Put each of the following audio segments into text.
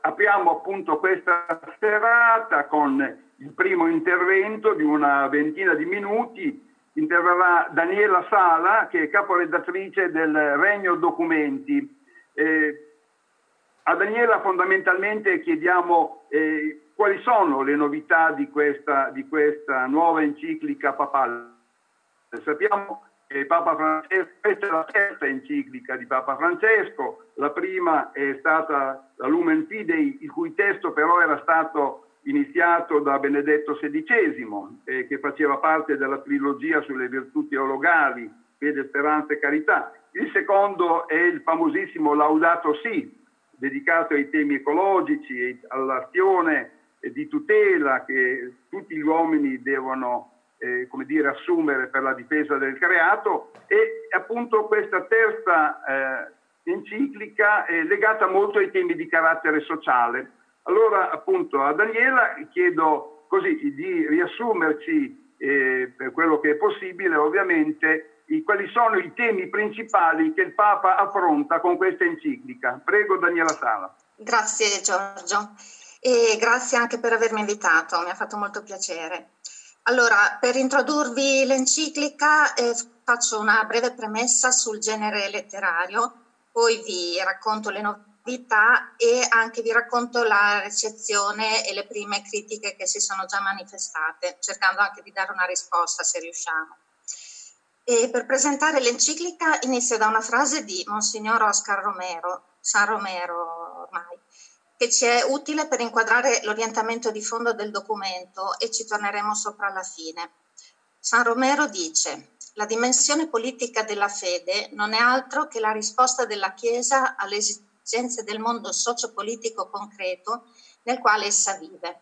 apriamo appunto questa serata con il primo intervento di una ventina di minuti. Interverrà Daniela Sala, che è caporedattrice del Regno Documenti. A Daniela fondamentalmente chiediamo quali sono le novità di questa nuova enciclica papale. Sappiamo che Papa Francesco, questa è la terza enciclica di Papa Francesco, la prima è stata la Lumen Fidei, il cui testo però era stato iniziato da Benedetto XVI, che faceva parte della trilogia sulle virtù teologali, fede, speranza e carità. Il secondo è il famosissimo Laudato Si, dedicato ai temi ecologici e all'azione di tutela che tutti gli uomini devono assumere per la difesa del creato, e appunto questa terza enciclica è legata molto ai temi di carattere sociale. Allora appunto a Daniela chiedo così di riassumerci per quello che è possibile ovviamente quali sono i temi principali che il Papa affronta con questa enciclica. Prego Daniela Sala. Grazie Giorgio e grazie anche per avermi invitato, mi ha fatto molto piacere. Allora, per introdurvi l'enciclica faccio una breve premessa sul genere letterario, poi vi racconto le novità e anche vi racconto la ricezione e le prime critiche che si sono già manifestate, cercando anche di dare una risposta se riusciamo. E per presentare l'enciclica inizio da una frase di Monsignor Oscar Romero, San Romero ormai, che ci è utile per inquadrare l'orientamento di fondo del documento e ci torneremo sopra alla fine. San Romero dice: la dimensione politica della fede non è altro che la risposta della Chiesa alle esigenze del mondo socio-politico concreto nel quale essa vive.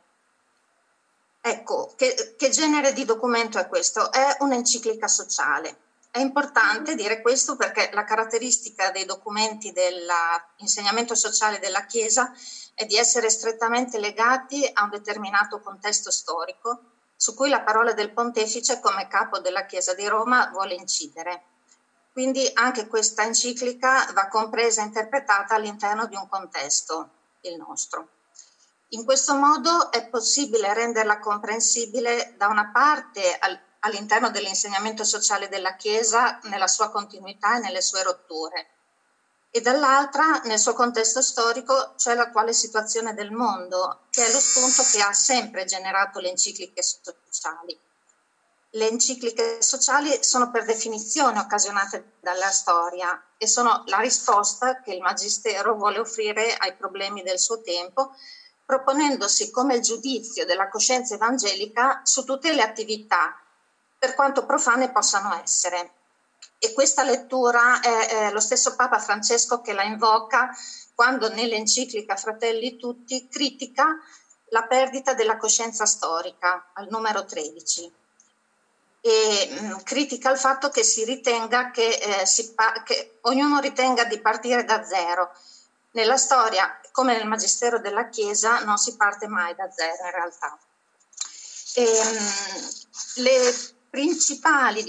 Ecco, che genere di documento è questo? È un'enciclica sociale. È importante dire questo perché la caratteristica dei documenti dell'insegnamento sociale della Chiesa è di essere strettamente legati a un determinato contesto storico su cui la parola del Pontefice come capo della Chiesa di Roma vuole incidere. Quindi anche questa enciclica va compresa e interpretata all'interno di un contesto, il nostro. In questo modo è possibile renderla comprensibile da una parte all'interno dell'insegnamento sociale della Chiesa nella sua continuità e nelle sue rotture, e dall'altra nel suo contesto storico, cioè l'attuale situazione del mondo, che è lo spunto che ha sempre generato le encicliche sociali. Le encicliche sociali sono per definizione occasionate dalla storia e sono la risposta che il Magistero vuole offrire ai problemi del suo tempo, proponendosi come il giudizio della coscienza evangelica su tutte le attività, per quanto profane possano essere. E questa lettura è lo stesso Papa Francesco che la invoca quando nell'enciclica Fratelli Tutti critica la perdita della coscienza storica al numero 13 e critica il fatto che si ritenga che ognuno ritenga di partire da zero. Nella storia, come nel Magistero della Chiesa, non si parte mai da zero in realtà. Le principali,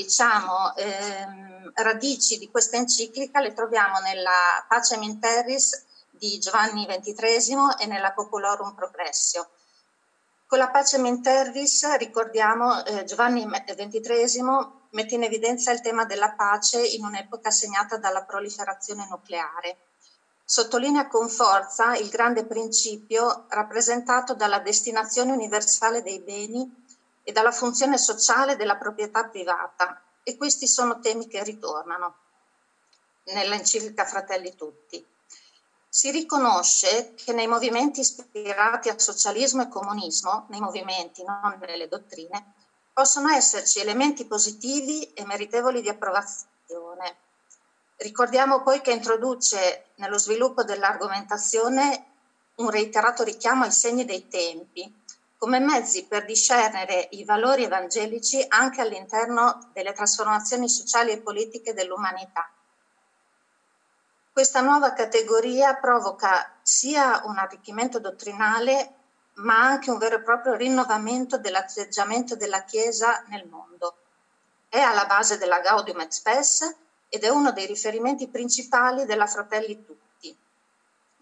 radici di questa enciclica le troviamo nella Pacem in Terris di Giovanni XXIII e nella Populorum Progressio. Con la Pacem in Terris, ricordiamo, Giovanni XXIII mette in evidenza il tema della pace in un'epoca segnata dalla proliferazione nucleare. Sottolinea con forza il grande principio rappresentato dalla destinazione universale dei beni e dalla funzione sociale della proprietà privata, e questi sono temi che ritornano nell'enciclica Fratelli Tutti. Si riconosce che nei movimenti ispirati al socialismo e comunismo, nei movimenti, non nelle dottrine, possono esserci elementi positivi e meritevoli di approvazione. Ricordiamo poi che introduce nello sviluppo dell'argomentazione un reiterato richiamo ai segni dei tempi, come mezzi per discernere i valori evangelici anche all'interno delle trasformazioni sociali e politiche dell'umanità. Questa nuova categoria provoca sia un arricchimento dottrinale, ma anche un vero e proprio rinnovamento dell'atteggiamento della Chiesa nel mondo. È alla base della Gaudium et Spes ed è uno dei riferimenti principali della Fratelli Tutti,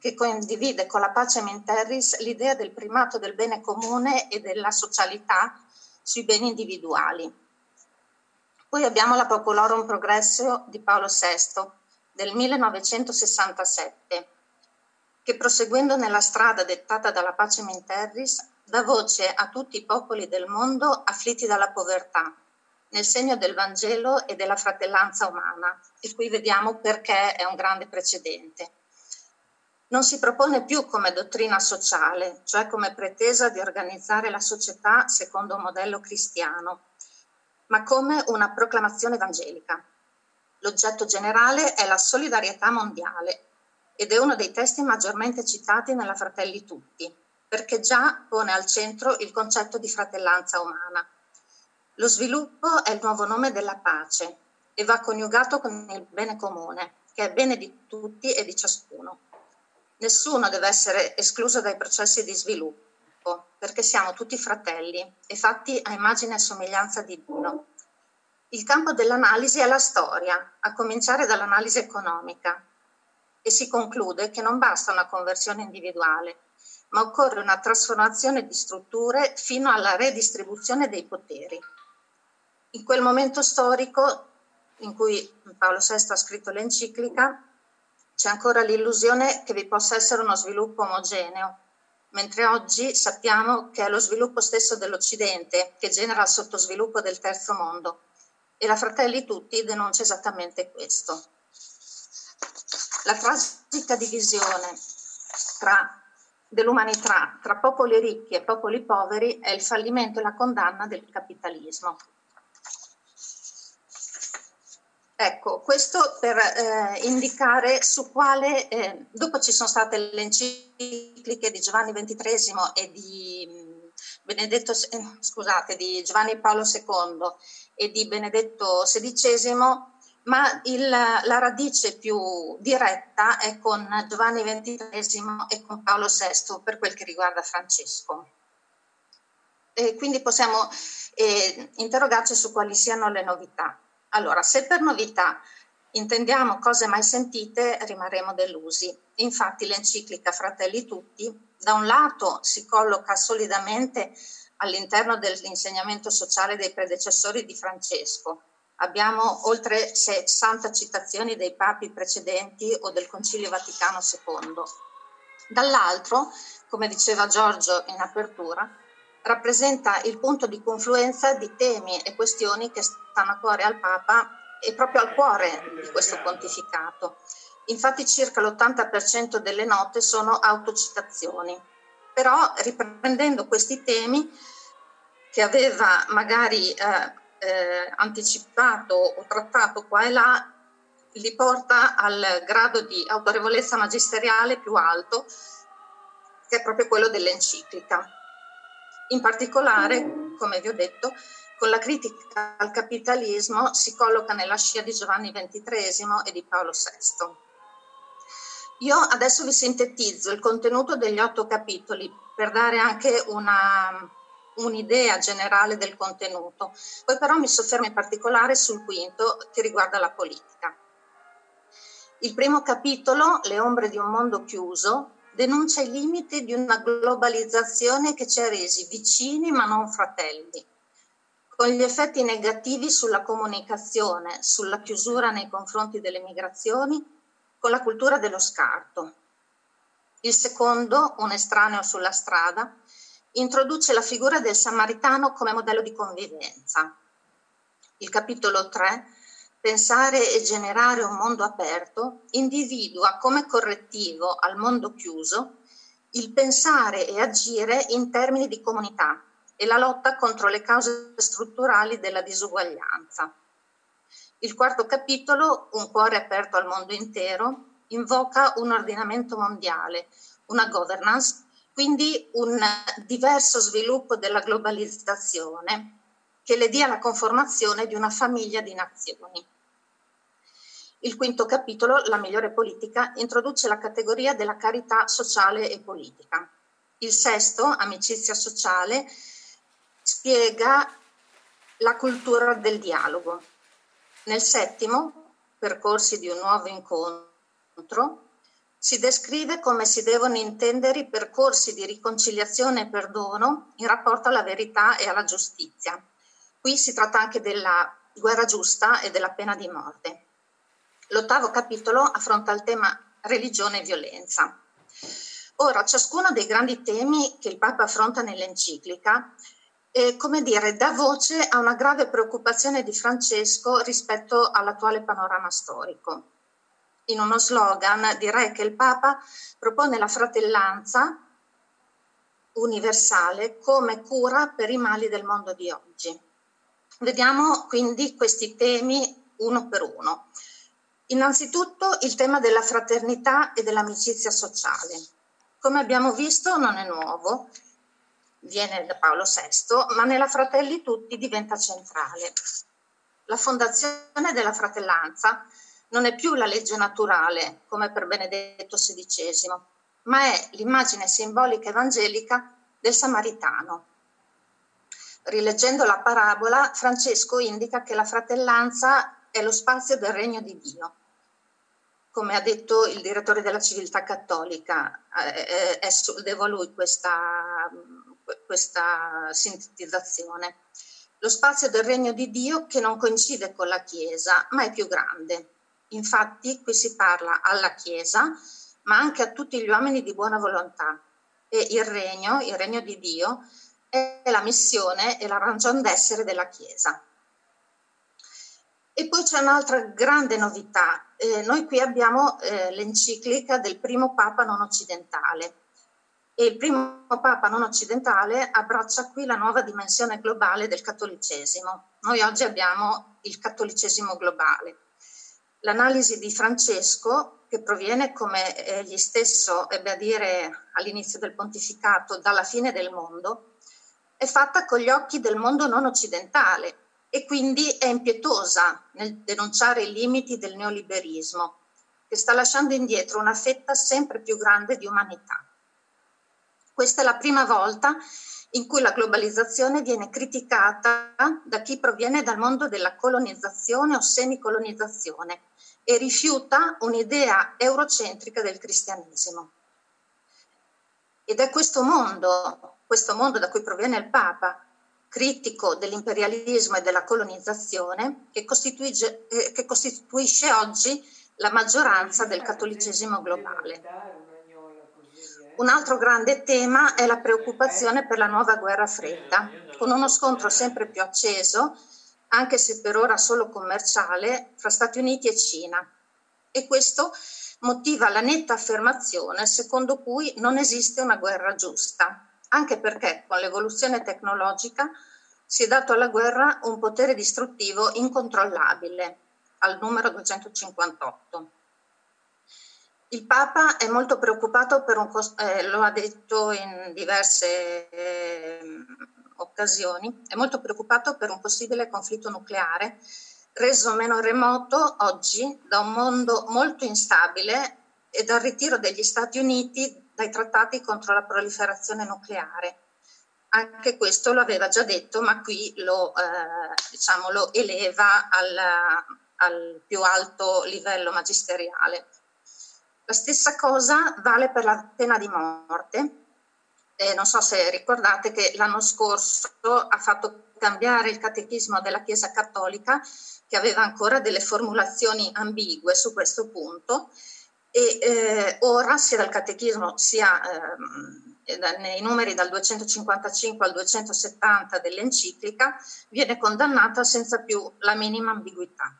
che condivide con la Pacem in Terris l'idea del primato del bene comune e della socialità sui beni individuali. Poi abbiamo la Populorum Progressio di Paolo VI del 1967, che proseguendo nella strada dettata dalla Pacem in Terris dà voce a tutti i popoli del mondo afflitti dalla povertà, nel segno del Vangelo e della fratellanza umana, e qui vediamo perché è un grande precedente. Non si propone più come dottrina sociale, cioè come pretesa di organizzare la società secondo un modello cristiano, ma come una proclamazione evangelica. L'oggetto generale è la solidarietà mondiale ed è uno dei testi maggiormente citati nella Fratelli Tutti, perché già pone al centro il concetto di fratellanza umana. Lo sviluppo è il nuovo nome della pace e va coniugato con il bene comune, che è bene di tutti e di ciascuno. Nessuno deve essere escluso dai processi di sviluppo, perché siamo tutti fratelli e fatti a immagine e somiglianza di Dio. Il campo dell'analisi è la storia, a cominciare dall'analisi economica, e si conclude che non basta una conversione individuale, ma occorre una trasformazione di strutture fino alla redistribuzione dei poteri. In quel momento storico in cui Paolo VI ha scritto l'enciclica, c'è ancora l'illusione che vi possa essere uno sviluppo omogeneo, mentre oggi sappiamo che è lo sviluppo stesso dell'Occidente che genera il sottosviluppo del terzo mondo, e la Fratelli Tutti denuncia esattamente questo. La tragica divisione dell'umanità tra popoli ricchi e popoli poveri è il fallimento e la condanna del capitalismo. Ecco, questo per indicare su quale, dopo ci sono state le encicliche di Giovanni XXIII e di di Giovanni Paolo II e di Benedetto XVI, ma la radice più diretta è con Giovanni XXIII e con Paolo VI per quel che riguarda Francesco. E quindi possiamo interrogarci su quali siano le novità. Allora, se per novità intendiamo cose mai sentite, rimarremo delusi. Infatti l'enciclica Fratelli Tutti, da un lato, si colloca solidamente all'interno dell'insegnamento sociale dei predecessori di Francesco. Abbiamo oltre 60 citazioni dei papi precedenti o del Concilio Vaticano II. Dall'altro, come diceva Giorgio in apertura, rappresenta il punto di confluenza di temi e questioni che stanno a cuore al Papa e proprio al cuore di questo pontificato. Infatti circa l'80% delle note sono autocitazioni. Però riprendendo questi temi che aveva magari anticipato o trattato qua e là, li porta al grado di autorevolezza magisteriale più alto, che è proprio quello dell'enciclica. In particolare, come vi ho detto, con la critica al capitalismo si colloca nella scia di Giovanni XXIII e di Paolo VI. Io adesso vi sintetizzo il contenuto degli 8 capitoli per dare anche un'idea generale del contenuto. Poi però mi soffermo in particolare sul quinto, che riguarda la politica. Il primo capitolo, Le ombre di un mondo chiuso, denuncia i limiti di una globalizzazione che ci ha resi vicini ma non fratelli, con gli effetti negativi sulla comunicazione, sulla chiusura nei confronti delle migrazioni, con la cultura dello scarto. Il secondo, Un estraneo sulla strada, introduce la figura del samaritano come modello di convivenza. Il capitolo 3, Pensare e generare un mondo aperto, individua come correttivo al mondo chiuso il pensare e agire in termini di comunità e la lotta contro le cause strutturali della disuguaglianza. Il quarto capitolo, Un cuore aperto al mondo intero, invoca un ordinamento mondiale, una governance, quindi un diverso sviluppo della globalizzazione che le dia la conformazione di una famiglia di nazioni. Il quinto capitolo, La migliore politica, introduce la categoria della carità sociale e politica. Il sesto, Amicizia sociale, spiega la cultura del dialogo. Nel settimo, Percorsi di un nuovo incontro, Si descrive come si devono intendere i percorsi di riconciliazione e perdono in rapporto alla verità e alla giustizia. Qui si tratta anche della guerra giusta e della pena di morte. L'ottavo capitolo affronta il tema religione e violenza. Ora, ciascuno dei grandi temi che il Papa affronta nell'enciclica, dà voce a una grave preoccupazione di Francesco rispetto all'attuale panorama storico. In uno slogan direi che il Papa propone la fratellanza universale come cura per i mali del mondo di oggi. Vediamo quindi questi temi uno per uno. Innanzitutto il tema della fraternità e dell'amicizia sociale. Come abbiamo visto non è nuovo, viene da Paolo VI, ma nella Fratelli Tutti diventa centrale. La fondazione della fratellanza non è più la legge naturale, come per Benedetto XVI, ma è l'immagine simbolica evangelica del Samaritano. Rileggendo la parabola, Francesco indica che la fratellanza è lo spazio del regno di Dio. Come ha detto il direttore della Civiltà Cattolica, devo a lui questa sintetizzazione. Lo spazio del regno di Dio che non coincide con la Chiesa, ma è più grande. Infatti qui si parla alla Chiesa, ma anche a tutti gli uomini di buona volontà. E il regno di Dio, è la missione e la ragion d'essere della Chiesa. E poi c'è un'altra grande novità. Noi qui abbiamo l'enciclica del primo Papa non occidentale. E il primo Papa non occidentale abbraccia qui la nuova dimensione globale del cattolicesimo. Noi oggi abbiamo il cattolicesimo globale. L'analisi di Francesco, che proviene, come egli stesso ebbe a dire all'inizio del pontificato, dalla fine del mondo, è fatta con gli occhi del mondo non occidentale e quindi è impietosa nel denunciare i limiti del neoliberismo, che sta lasciando indietro una fetta sempre più grande di umanità. Questa è la prima volta in cui la globalizzazione viene criticata da chi proviene dal mondo della colonizzazione o semicolonizzazione e rifiuta un'idea eurocentrica del cristianesimo. Ed è questo mondo da cui proviene il Papa, critico dell'imperialismo e della colonizzazione, che costituisce oggi la maggioranza del cattolicesimo globale. Un altro grande tema è la preoccupazione per la nuova guerra fredda, con uno scontro sempre più acceso, anche se per ora solo commerciale, fra Stati Uniti e Cina. E questo motiva la netta affermazione secondo cui non esiste una guerra giusta, anche perché con l'evoluzione tecnologica si è dato alla guerra un potere distruttivo incontrollabile, al numero 258. Il Papa è molto preoccupato lo ha detto in diverse occasioni, è molto preoccupato per un possibile conflitto nucleare reso meno remoto oggi da un mondo molto instabile e dal ritiro degli Stati Uniti dai trattati contro la proliferazione nucleare. Anche questo lo aveva già detto, ma qui lo eleva al più alto livello magisteriale. La stessa cosa vale per la pena di morte. Non so se ricordate che l'anno scorso ha fatto cambiare il catechismo della Chiesa Cattolica, che aveva ancora delle formulazioni ambigue su questo punto, e ora sia dal catechismo sia nei numeri dal 255 al 270 dell'enciclica viene condannata senza più la minima ambiguità.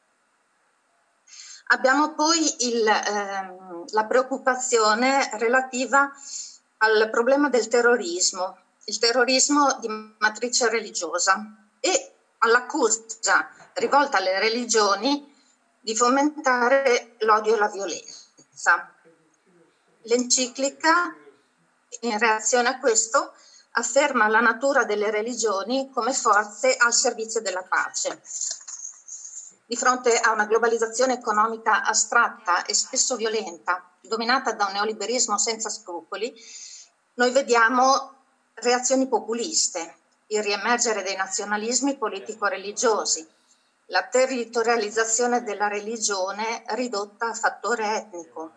Abbiamo poi la preoccupazione relativa al problema del terrorismo, il terrorismo di matrice religiosa e all'accusa rivolta alle religioni di fomentare l'odio e la violenza. L'enciclica, in reazione a questo, afferma la natura delle religioni come forze al servizio della pace. Di fronte a una globalizzazione economica astratta e spesso violenta, dominata da un neoliberismo senza scrupoli, noi vediamo reazioni populiste, il riemergere dei nazionalismi politico-religiosi, la territorializzazione della religione ridotta a fattore etnico,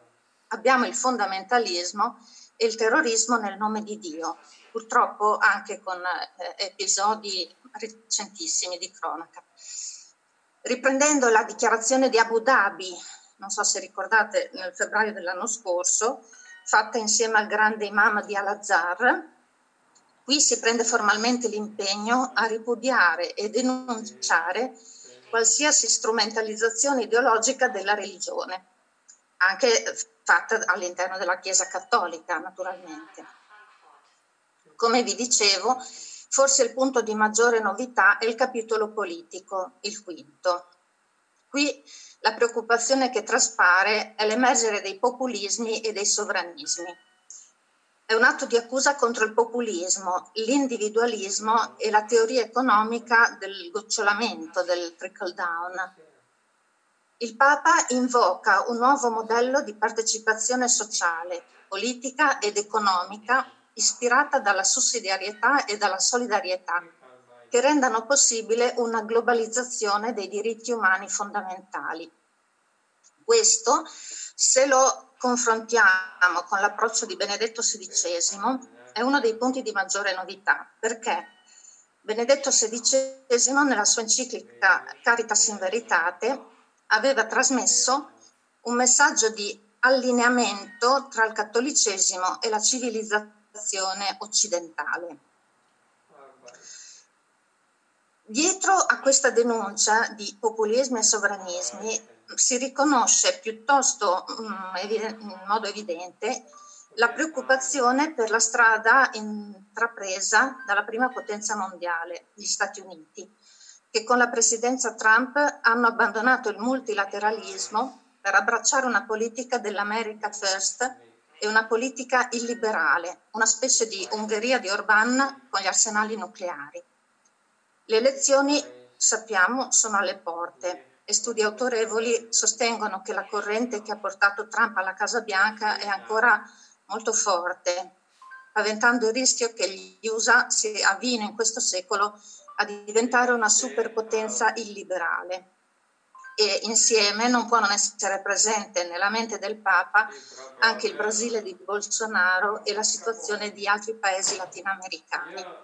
abbiamo il fondamentalismo e il terrorismo nel nome di Dio, purtroppo anche con episodi recentissimi di cronaca. Riprendendo la dichiarazione di Abu Dhabi, non so se ricordate, nel febbraio dell'anno scorso, fatta insieme al grande imam di Al-Azhar, qui si prende formalmente l'impegno a ripudiare e denunciare qualsiasi strumentalizzazione ideologica della religione, anche fatta all'interno della Chiesa cattolica, naturalmente. Come vi dicevo, forse il punto di maggiore novità è il capitolo politico, il quinto. Qui la preoccupazione che traspare è l'emergere dei populismi e dei sovranismi. È un atto di accusa contro il populismo, l'individualismo e la teoria economica del gocciolamento, del trickle down. Il Papa invoca un nuovo modello di partecipazione sociale, politica ed economica ispirata dalla sussidiarietà e dalla solidarietà, che rendano possibile una globalizzazione dei diritti umani fondamentali. Questo, se lo confrontiamo con l'approccio di Benedetto XVI, è uno dei punti di maggiore novità, perché Benedetto XVI nella sua enciclica Caritas in Veritate aveva trasmesso un messaggio di allineamento tra il cattolicesimo e la civilizzazione occidentale. Dietro a questa denuncia di populismi e sovranismi si riconosce piuttosto in modo evidente la preoccupazione per la strada intrapresa dalla prima potenza mondiale, gli Stati Uniti, che con la presidenza Trump hanno abbandonato il multilateralismo per abbracciare una politica dell'America First e una politica illiberale, una specie di Ungheria di Orbán con gli arsenali nucleari. Le elezioni, sappiamo, sono alle porte e studi autorevoli sostengono che la corrente che ha portato Trump alla Casa Bianca è ancora molto forte, paventando il rischio che gli USA si avvino in questo secolo a diventare una superpotenza illiberale. E insieme non può non essere presente nella mente del Papa anche il Brasile di Bolsonaro e la situazione di altri paesi latinoamericani.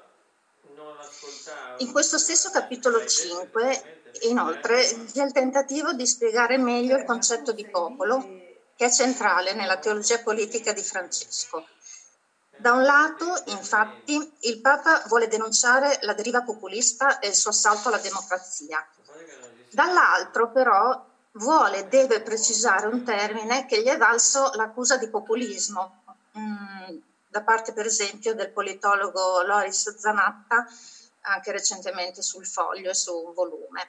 In questo stesso capitolo 5, inoltre, vi è il tentativo di spiegare meglio il concetto di popolo, che è centrale nella teologia politica di Francesco. Da un lato, infatti, il Papa vuole denunciare la deriva populista e il suo assalto alla democrazia. Dall'altro, però, deve precisare un termine che gli è valso l'accusa di populismo, da parte per esempio del politologo Loris Zanatta, anche recentemente sul Foglio e su un volume.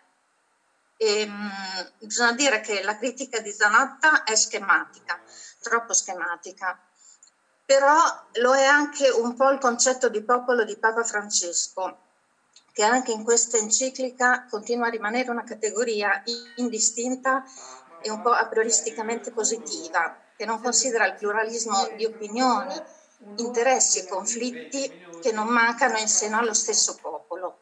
Bisogna dire che la critica di Zanatta è schematica, troppo schematica, però lo è anche un po' il concetto di popolo di Papa Francesco, che anche in questa enciclica continua a rimanere una categoria indistinta e un po' a prioristicamente positiva, che non considera il pluralismo di opinioni, interessi e conflitti che non mancano in seno allo stesso popolo.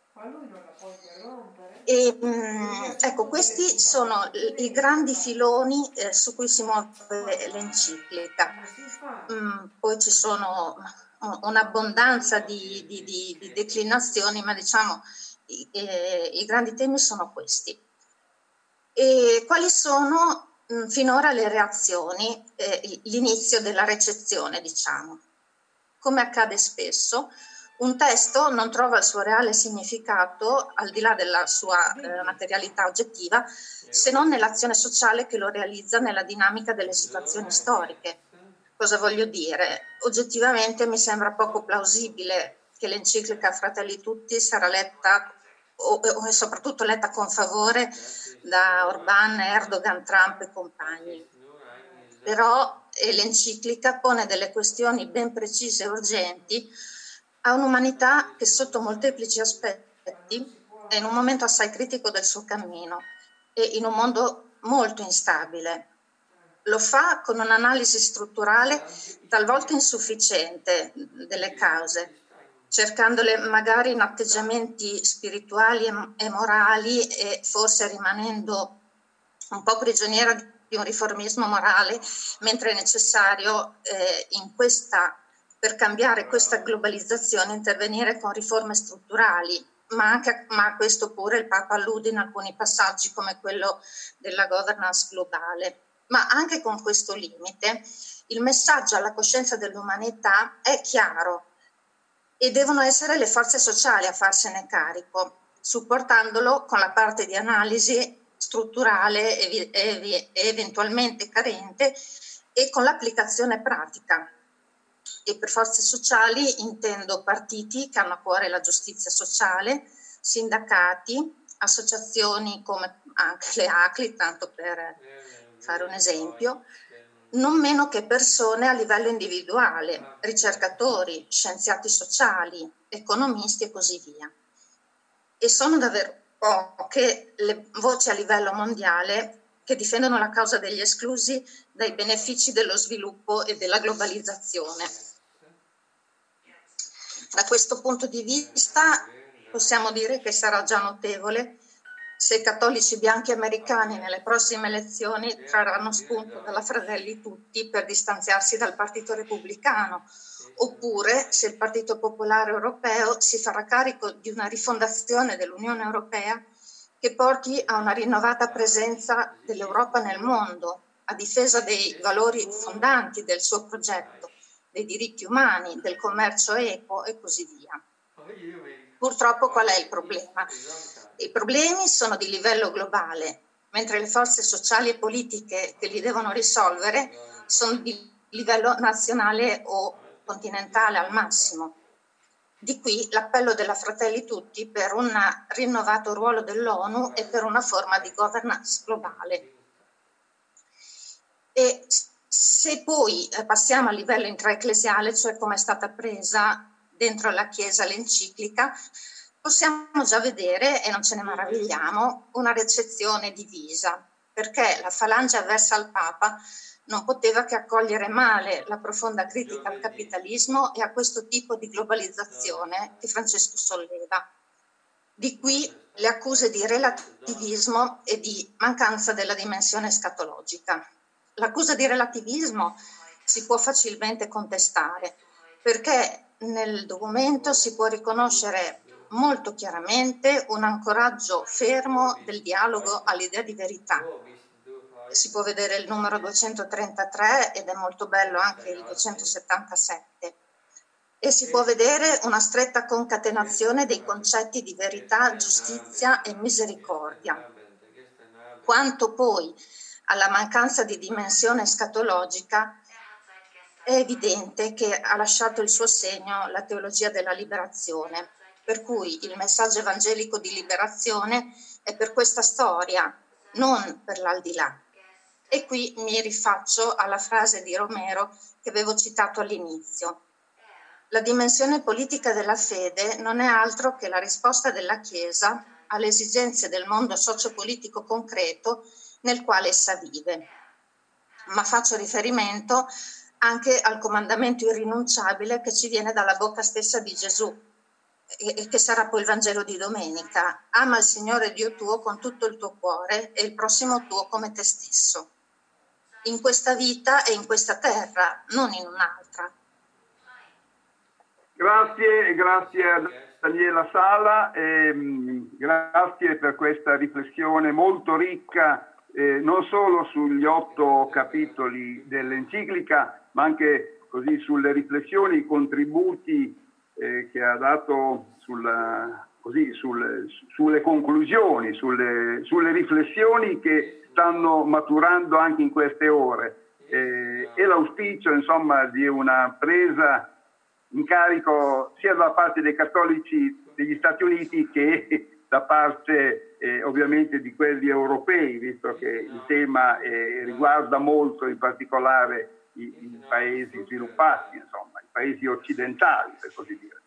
E, ecco, questi sono i grandi filoni su cui si muove l'enciclica. Poi ci sono un'abbondanza di declinazioni, ma diciamo i grandi temi sono questi. E quali sono finora le reazioni, l'inizio della recezione, diciamo? Come accade spesso, un testo non trova il suo reale significato, al di là della sua materialità oggettiva, se non nell'azione sociale che lo realizza nella dinamica delle situazioni storiche. Cosa voglio dire? Oggettivamente mi sembra poco plausibile che l'enciclica Fratelli Tutti sarà letta o soprattutto letta con favore da Orbán, Erdogan, Trump e compagni. Però l'enciclica pone delle questioni ben precise e urgenti a un'umanità che sotto molteplici aspetti è in un momento assai critico del suo cammino e in un mondo molto instabile. Lo fa con un'analisi strutturale talvolta insufficiente delle cause, cercandole magari in atteggiamenti spirituali e morali e forse rimanendo un po' prigioniera di un riformismo morale, mentre è necessario per cambiare questa globalizzazione intervenire con riforme strutturali, ma a questo pure il Papa allude in alcuni passaggi come quello della governance globale. Ma anche con questo limite il messaggio alla coscienza dell'umanità è chiaro e devono essere le forze sociali a farsene carico, supportandolo con la parte di analisi strutturale e eventualmente carente e con l'applicazione pratica. E per forze sociali intendo partiti che hanno a cuore la giustizia sociale, sindacati, associazioni come anche le ACLI, tanto per fare un esempio, non meno che persone a livello individuale, ricercatori, scienziati sociali, economisti e così via. E sono davvero poche le voci a livello mondiale che difendono la causa degli esclusi dai benefici dello sviluppo e della globalizzazione. Da questo punto di vista possiamo dire che sarà già notevole se i cattolici bianchi americani nelle prossime elezioni trarranno spunto dalla Fratelli Tutti per distanziarsi dal Partito Repubblicano, oppure se il Partito Popolare Europeo si farà carico di una rifondazione dell'Unione Europea che porti a una rinnovata presenza dell'Europa nel mondo, a difesa dei valori fondanti del suo progetto, dei diritti umani, del commercio equo e così via. Purtroppo qual è il problema? I problemi sono di livello globale, mentre le forze sociali e politiche che li devono risolvere sono di livello nazionale o continentale al massimo. Di qui l'appello della Fratelli Tutti per un rinnovato ruolo dell'ONU e per una forma di governance globale. E se poi passiamo a livello intraecclesiale, cioè come è stata presa dentro la Chiesa l'enciclica, possiamo già vedere, e non ce ne meravigliamo, una ricezione divisa, perché la falange avversa al Papa non poteva che accogliere male la profonda critica al capitalismo e a questo tipo di globalizzazione che Francesco solleva. Di qui le accuse di relativismo e di mancanza della dimensione escatologica. L'accusa di relativismo si può facilmente contestare, perché nel documento si può riconoscere molto chiaramente un ancoraggio fermo del dialogo all'idea di verità. Si può vedere il numero 233 ed è molto bello anche il 277. E si può vedere una stretta concatenazione dei concetti di verità, giustizia e misericordia. Quanto poi alla mancanza di dimensione escatologica, è evidente che ha lasciato il suo segno la teologia della liberazione, per cui il messaggio evangelico di liberazione è per questa storia, non per l'aldilà. E qui mi rifaccio alla frase di Romero che avevo citato all'inizio. La dimensione politica della fede non è altro che la risposta della Chiesa alle esigenze del mondo sociopolitico concreto nel quale essa vive. Ma faccio riferimento anche al comandamento irrinunciabile che ci viene dalla bocca stessa di Gesù e che sarà poi il Vangelo di domenica. Ama il Signore Dio tuo con tutto il tuo cuore e il prossimo tuo come te stesso. In questa vita e in questa terra, non in un'altra. Grazie a Daniela Sala, grazie per questa riflessione molto ricca, non solo sugli 8 capitoli dell'enciclica, ma anche così sulle riflessioni, i contributi che ha dato sulle conclusioni, sulle riflessioni che stanno maturando anche in queste ore, e l'auspicio insomma di una presa in carico sia da parte dei cattolici degli Stati Uniti che da parte ovviamente di quelli europei, visto che il tema riguarda molto in particolare i paesi sviluppati, insomma, i paesi occidentali, per così dire.